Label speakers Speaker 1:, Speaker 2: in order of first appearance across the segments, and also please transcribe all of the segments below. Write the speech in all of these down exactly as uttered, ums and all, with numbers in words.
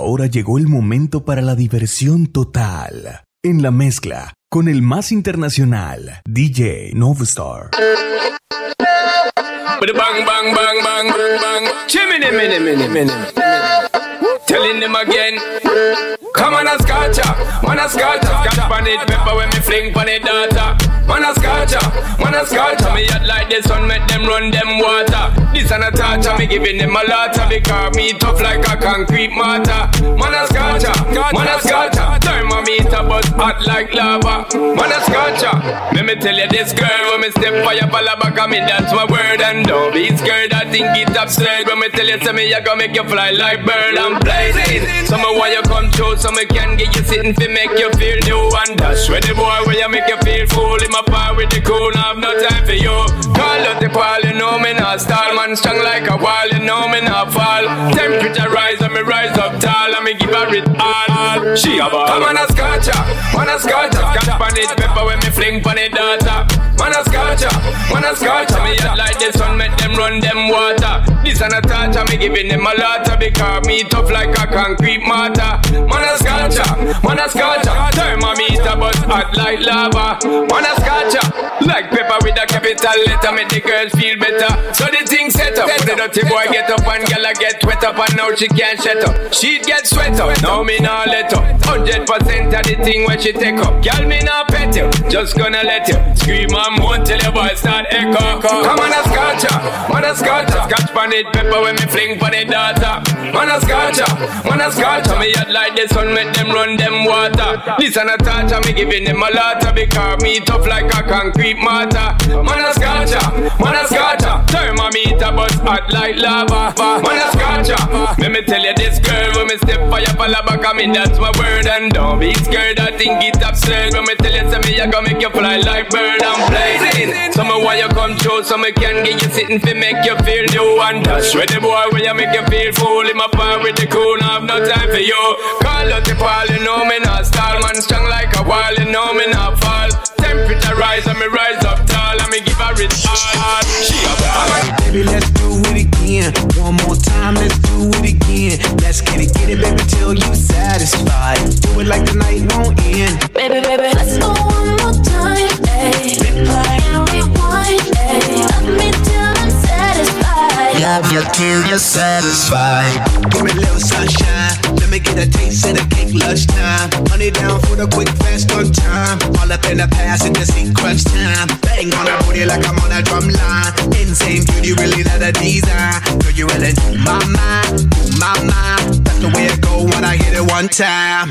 Speaker 1: Ahora llegó el momento para la diversión total. En la mezcla, con el más internacional, D J Novastar.
Speaker 2: Bang, bang, bang, bang, bang. Chimney, minute, minute, minute. Telling them again. Come on, a scotcha, man a scotcha. Scotch pan it, pepper when me fling pan it data. Man a scotcha, man a scotcha. Me yacht like the sun, make them run them water. This and a torture, me giving them a lotta. Because me tough like a concrete mortar. Man a scotcha, man a scotcha. Thermometer but hot like lava. Man a scotcha. Let me tell you this girl, when me step for your palabaka, me that's my word. And don't be scared, I think it's absurd. When me tell you, say me, I gonna make you fly like bird. I'm blazing. Some of why you come through, some I can get you sitting fi make you feel new. And dash with the boy where you make you feel full. In my power with the cool, I have no time for you. Call out the pal, you know me not stall. Man strong like a wall, you know me not fall. Temperature rise and me rise up tall. And me give her it all. She a ball. Man a scotcha, man a scotcha. Scotch pan it, pepper when me fling pan it data. Man a scotcha, man a scotcha. Me yacht like the sun, make them run them water. This and a torture, me giving them a lotta. Because me tough like a concrete mortar. Man a scotcha, man a scotcha. Thermometer but hot like lava. Man a scotcha, like pepper with a capital letter. Make the girls feel better. So the thing set up. The dirty boy get up and gyal get wet up. And now she can't shut up. She get sweat up, now me nah let up. Hundred percent of the thing when she take up. Gyal me nah pet you, just gonna let you scream and moan till your voice start echo. Come on a scotcha, man a scotcha. Scotch pan it, pepper when me fling pan it data. Man a scotcha, man a scotcha. Me yacht like the sun, make them run them water. This and a torture, me giving them a lotta. Because me tough like a concrete mortar. Man a scotcha, man a scotcha. Thermometer but hot like lava. Man a scotcha. Let me tell you this girl, when me step for your palabaka, me that's my word. And don't be scared, I think it's absurd. When me tell you, say me I gonna make you fly like bird. I'm blazing. Some of why you come through, some I can get you sitting fi make you feel new. And dash with the boy where you make you feel full. In my power with the cool, I have no time for you. Call out the pal, you know me not stall. Man strong like a wall, you know me not fall. Temperature rise and me rise up tall. And me give her it all. She a ball.
Speaker 3: Baby, let's do it again. One more time, let's do it again. Let's get it, get it, baby, till you satisfied. Do it like the night won't end.
Speaker 4: Baby, baby, let's go one more time, ayy. Replay and rewind, ayy. Love me till I'm satisfied.
Speaker 3: Love you till you're satisfied. Give me a little sunshine. Let me get a taste of the cake lunchtime. Honey down for the quick, fast on time. All up in the past and the sequence time. Bang on her booty like I'm on a drum line. Insane beauty, really not a design. Girl, you really do my mind, do my mind. That's the way it go when I hit it one time.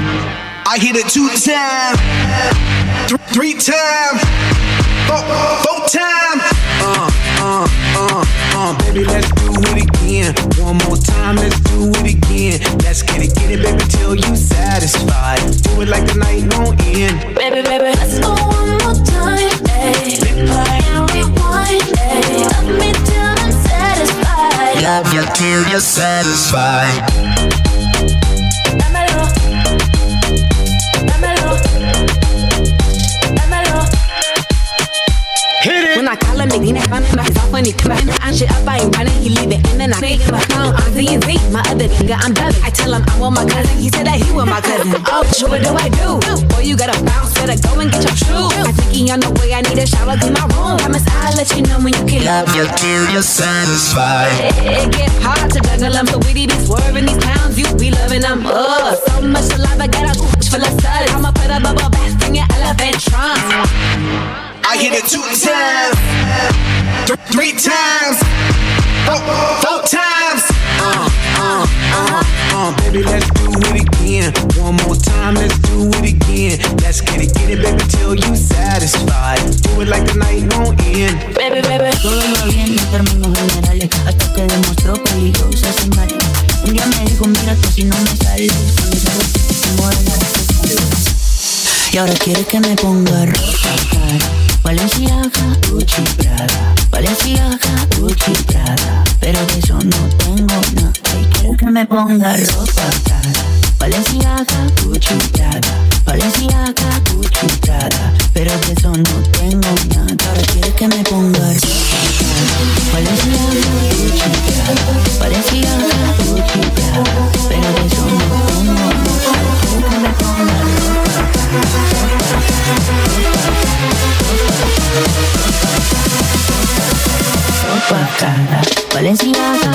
Speaker 3: I hit it two times, th- three times, four, four times. Uh, uh, uh, uh, baby, let's do it again. One more time, let's do it again. Let's get it, get it, baby, till you satisfied. Do it like the night won't end.
Speaker 4: Baby, baby, let's go one more time, ayy. Replay and rewind, ayy. Love me till I'm satisfied.
Speaker 3: Love you till you're satisfied.
Speaker 4: Dámelo, dámelo, dámelo.
Speaker 5: When I call him, nigga, I'm not so funny. I shit up, I ain't running, he leave it in and I think my phone on Z and Z. My other nigga, I'm dubbing. I tell him I want my cousin, he said that he want my cousin. Oh, sure, what do I do? Boy, you gotta bounce, better go and get your shoes. I think he on the way, I need a shower, clean my room. Promise I'll let you know when you can
Speaker 3: love you till you're satisfied.
Speaker 5: It, it get hard to juggle them, so we be swerving these pounds, you be loving them. Oh, so much saliva, got a gooch full of suds. I'ma put a bubble bath in your elephant trunk.
Speaker 3: I hit it two times, th- three times, four, four times. Uh, uh, uh, uh, baby, let's do it again. One more time, let's do it again. Let's get it, get it, baby, till you satisfied. Do it like the night won't end.
Speaker 4: Baby, baby.
Speaker 6: Todo iba bien en términos generales, hasta que demostró peligrosa señal. Un día me dijo, mira tú si no me sales, y ahora quiere que me ponga ropa cara. Balenciaga, Gucci, Prada. Balenciaga, Gucci, Prada. Pero de eso no tengo nada. Y quiere que me ponga ropa cara. Balenciaga, Gucci, Prada. Balenciaga, Gucci, Prada. Pero de eso no tengo nada. Ahora quiere que me ponga ropa cara. Balenciaga, Gucci, Prada. Balenciaga, Gucci, Prada. Pero de eso no cara, Balenciaga.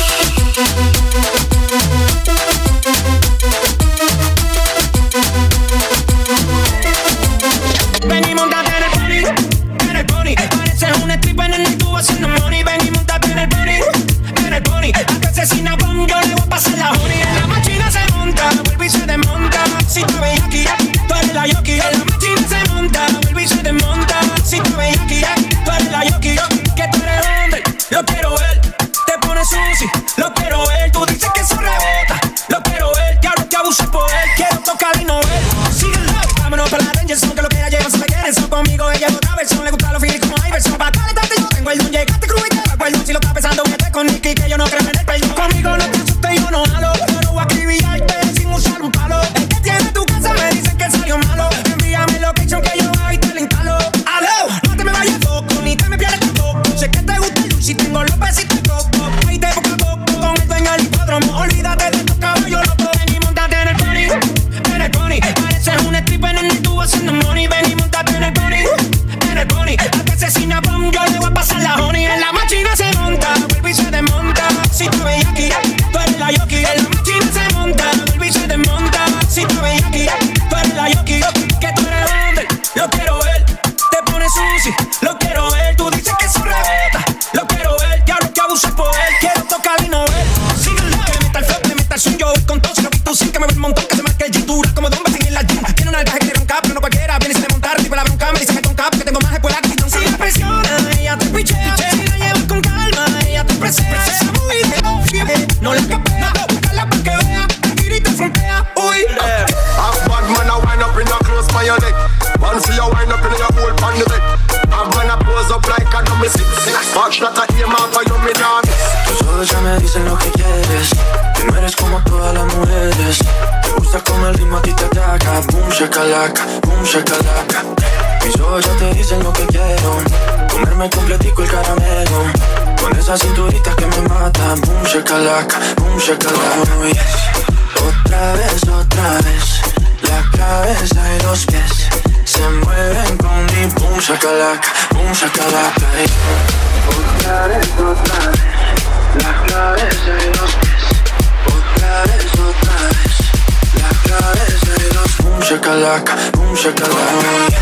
Speaker 7: Ven y montate en el pony, en el pony. Pareces un stripper en el tubo haciendo money. Ven y montate en el pony, en el pony. A que asesina pon, yo le voy a pasar la honey. En la máquina se monta, vuelve y se desmonta. Si te ves aquí, tú eres la yoki. En la máquina se monta, vuelve y se desmonta. Si te ves aquí, tú eres la yoki. Que tú eres hombre, lo quiero ver. Te pones sushi, lo quiero ver. Tú dices que eso rebota, lo quiero ver. Que ahora te abuses por él, quiero tocar y no ver. Síguelo, vámonos para la Ranger, son que lo que ella lleva se me quieren. Son conmigo, ella es otra versión. Le gusta los feelings como Iverson. Pa' calentarte yo tengo el don, llegaste crudo y te acuerdo. Si lo estás pensando, vete con Nicky, que yo no creo en el perdón. Conmigo no te asustes, yo no jalo. Yo no voy a acribillarte sin usar un palo. El que tiene tu casa me dicen que salió malo. Envíame location que yo voy y te lo instalo. Aló, no te me vayas poco, ni te me pierdas tampoco. Sé que te gusta el dulce y tengo los besitos coco. Ahí te poco a poco con el dueño del hipódromo. Olvídate de estos caballos locos. Ven y montate en el pony, en el pony. Pareces un stripper en el tubo haciendo money. Ven y montate en el pony, en el pony. Al que asesina pum, yo le voy a pasar la honey. En la máquina se monta, vuelve y se desmonta. Si tú ves aquí, tú eres la yoki. En la máquina se monta, vuelve y se desmonta. Si tú ves aquí, tú eres la yoki. Que tú eres hombre, lo quiero ver. Te pones sushi, lo quiero ver. Tú dices que eso rebota, lo quiero ver. Ya lo que abuses por él, quiero tocar y no ver. Síguelo, que me meta el flow, que me meta el swing. Yo voy con todo, si lo tú sin que me ve un montón. Que se marque el G, dura como Don Basin en la gym. Tiene una alcaje que quiere roncar, pero no cualquiera. Viene y se le montar, tipo la bronca. Me dice que con cap, que tengo más escuela que Titón. Si la presiona, ella te pichea. Si la llevas con calma, ella te presea. Esa muy de confíe, no la capea. Búscala pa' que vea, tira y te frontea. Uy,
Speaker 8: half bad man a wind up in your clothes by your neck. One see you wind up in your whole pan the neck. Half man a pose up like a dummy six. Back shot a aim up for you me dance.
Speaker 9: Tus ojos ya me dicen lo que quieres. Que no eres como todas las mujeres. Te gusta como el ritmo a ti te ataca. Boom shakalaka, boom shakalaka. Mis ojos ya te dicen lo que quiero. Comerme completico el caramelo. Con esa cinturita que me mata. Boom shakalaka, boom shakalaka. Oh, yes. Otra vez, otra vez. La cabeza y los pies se mueven con mi boom shakalaka, boom shakalaka. Otra vez, otra vez. La cabeza y los pies. Otra vez, otra vez. La cabeza y los boom shakalaka, boom shakalaka.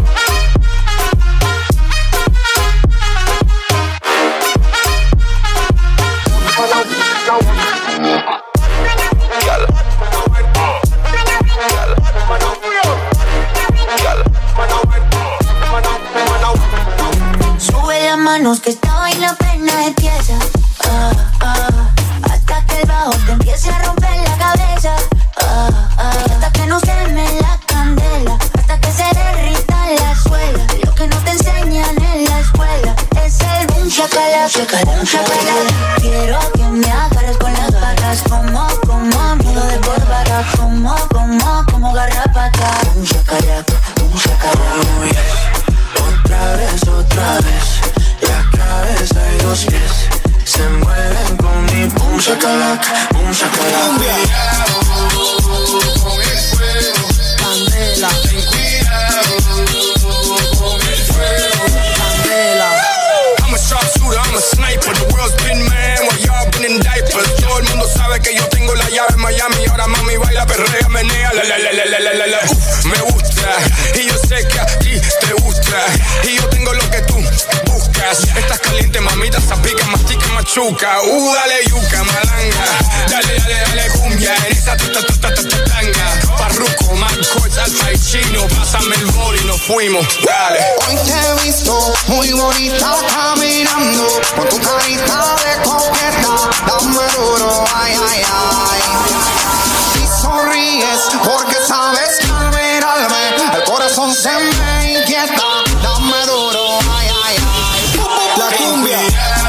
Speaker 6: Sube las manos que esta vaina apenas empieza. Ah, ah, hasta que el bajo te empiece a romper la cabeza. Ah, ah, hasta que no queme la candela. Hasta que se derrita la suela. Lo que no te enseñan en la escuela es el boom shakalaka, boom shakalaka. Quiero que me agarres con las patas. Como, como amigo de Bárbara. Como, como, como garrapata. Boom shakalaka, boom shakalaka.
Speaker 9: Otra vez, otra vez. La cabeza y los pies se mueven con mi boom shakalaka, boom shakalaka.
Speaker 2: Cuidado con el fuego,
Speaker 7: candela.
Speaker 2: ten cuidado con el fuego,
Speaker 7: Candela.
Speaker 2: I'm a sharpshooter, I'm a sniper. The world's been mad while y'all been in diapers. Todo el mundo sabe que yo tengo la llave en Miami. Ahora mami baila, perrea, menea, la la la la la la la la. Uf, me gusta y yo sé que a ti te gusta y yo tengo lo que tú buscas. Estás caliente, mamita, zapica, mastica, machuca. Uh, dale yuca, malanga. Dale, dale, dale cumbia en esa tuta tuta tuta tanga. Parruco, Marcos, Alfa y Chino. Pásame el bol y nos fuimos. Dale.
Speaker 10: Hoy te he visto muy bonita caminando con tu carita de coqueta. Dame duro, ay, ay, ay. Si sonríes porque sabes que al mirarme el corazón se me inquieta. Dame duro, ay, ay, ay. La cumbia.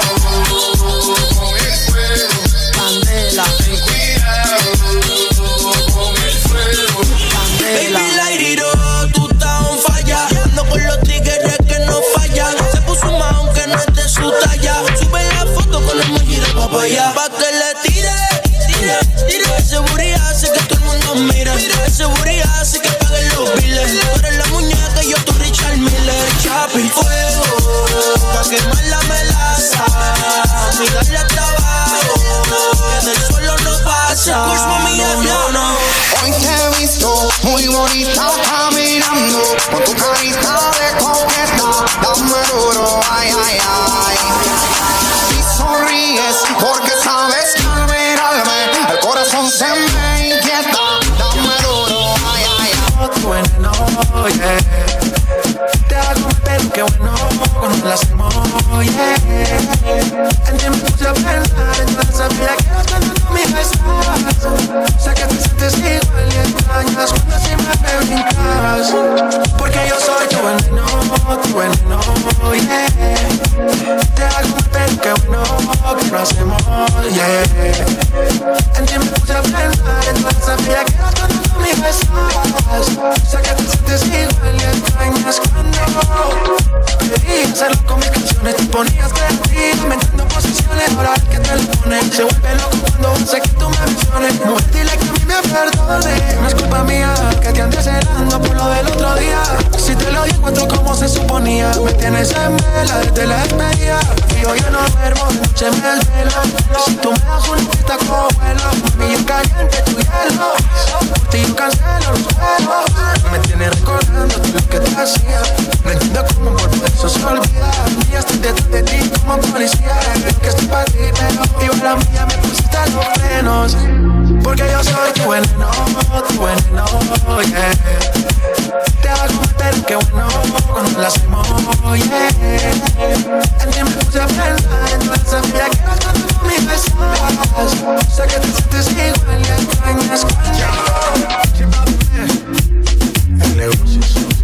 Speaker 2: Con el fuego,
Speaker 7: Candela.
Speaker 2: ten cuidado con el fuego.
Speaker 7: Candela.
Speaker 11: Baby, la iriro, tú estás on falla. Ando con los tigres que no fallan. Se puso más aunque no es de su talla. Sube la foto con el emoji de papaya. Pa' que le tire, tire, tire. Ese booty hace que todo el mundo mire. Ese booty hace que paguen los biles. Tú eres la muñeca y yo tu Richard Mille. mismo mía, no, no.
Speaker 10: Hoy te he visto muy bonita caminando, con tu carita de coqueta, dame duro, ay, ay, ay. Y sonríes porque sabes que al mirarme el corazón se me inquieta, dame duro, ay, ay, ay.
Speaker 9: Tu veneno, yeah. Te hago meter, qué bueno cuando lo hacemos, yeah. En ti me puse a pensar, entonces sabía que eras cuando tú me besas. Sé que te sientes igual y extrañas cuando encima me brincas. Porque yo soy tu veneno, tu veneno, yeah. Te hago meter, qué bueno que lo hacemos, yeah. En ti me puse a pensar, entonces sabía que eras cuando tú me besas. Sé que te sientes igual y extrañas cuando quería hacerlo con mis canciones. Te ponías creativa, inventando posiciones. Ahora el que te lo pone se vuelve loco cuando sé que tú me menciones. Mujer, dile que a mí me perdone. No es culpa mía que te andes celando por lo del otro día. Si te lo di encuentro como se suponía. Me tienes en vela desde la despedida. Y yo ya no duermo, de noche me desvelo. Si tú me das una pista como vuelo, mami, yo caliente tu hielo. Por ti yo cancelo los juegos. Me tienes recordando todo lo que te hacía. No entiendo cómo por eso se olvida. Y ya estoy detrás de ti como policía. Creo que estoy para ti, pero igual a mí ya me pusiste a los frenos. Porque yo soy tu veneno, tu veneno, yeah. Te hago meter, qué bueno cuando lo hacemos, yeah. En ti me puse a pensar, entonces sabía que eras cuando tú me besas. Sé que te sientes igual y extrañas cuando el negocio es sucio.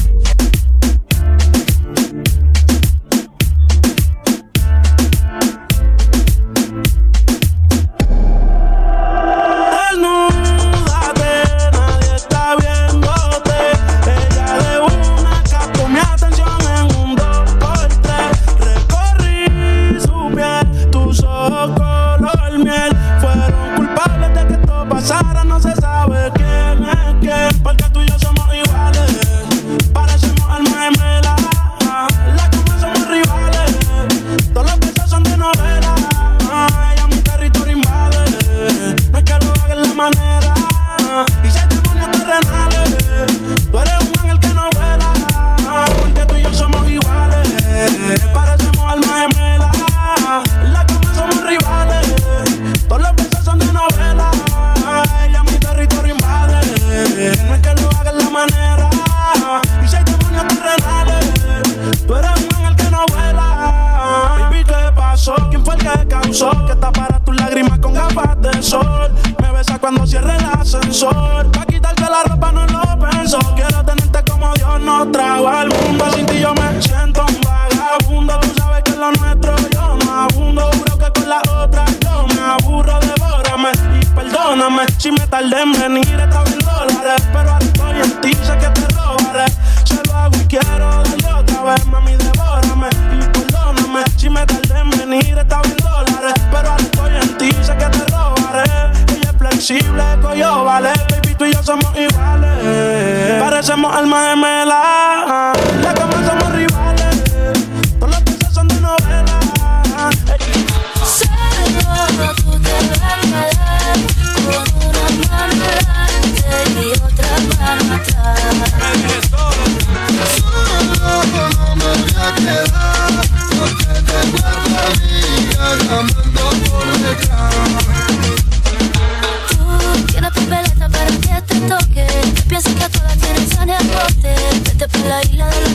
Speaker 12: No se sabe quién es quién, porque tú y yo somos iguales, parecemos alma gemela, las comas somos rivales, todos los besos son de novela, ella mi territorio invade, no es que lo haga en la manera, y si te pones terrenales, tú eres un ángel que no vuela, porque tú y yo somos iguales, parecemos alma gemela, las comas somos rivales, todos los besos son de novela. Ella mi territorio invade. No es que lo haga en la manera. Y si te pones terrenales, tú eres un ángel que no vuela. Baby, ¿qué pasó? ¿Quién fue el que causó que tapara tus lágrimas con gafas de sol? Me besa cuando cierre el ascensor. Pa' quitarte la ropa no lo pensó. Quiero tenerte como Dios nos trajo al mundo. Sin ti yo me siento un vagabundo. Tú sabes que lo nuestro yo no abundo. Juro que con la otra yo me aburro. Devórame y perdóname si me tardé en venir, está bien dólares, pero ahora estoy en ti, sé que te robaré. Se lo hago y quiero darle otra vez, mami, devórame y perdóname si me tardé en venir, está bien dólares, pero ahora estoy en ti, sé que te robaré. Ella es flexible, coyo, vale, baby, tú y yo somos iguales, parecemos alma gemela, la cama somos rivales, todos los besos son de novela.
Speaker 4: Solo tú te ves con una mano delante y otra mano atrás. Solo no me voy a quedar, porque tengo a tu amiga llamando por detrás. Tú tienes papeleta para que te toque, piensas que todas tienen saneamiento. Vete por la isla de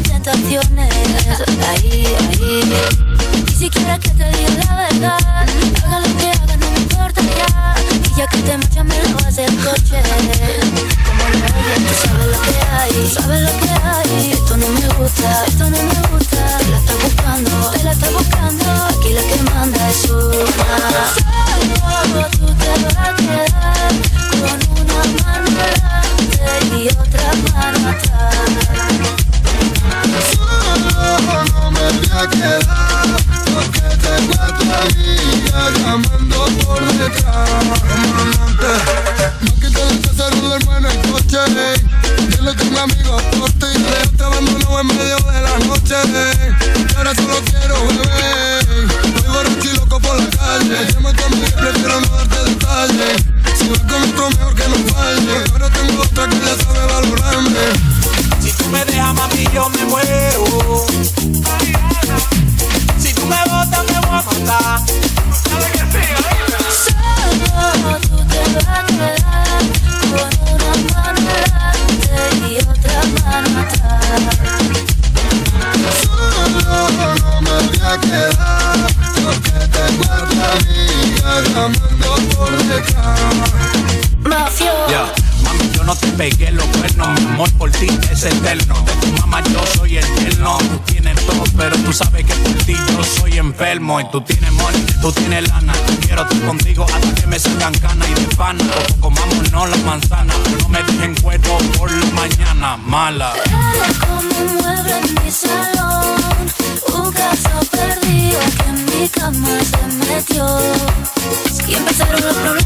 Speaker 13: yo no te pegué los cuernos. Mi amor por ti es eterno. De tu mamá yo soy el tierno. Tú tienes todo, pero tú sabes que por ti yo soy enfermo. Y tú tienes money, tú tienes lana. Quiero estar contigo hasta que me salgan canas y de pana. Comámonos las manzanas, no me dejen cuerpo por la mañana. Mala.
Speaker 4: Eres como un mueble en mi salón, un caso perdido que en mi cama se metió. Y empezaron los problemas.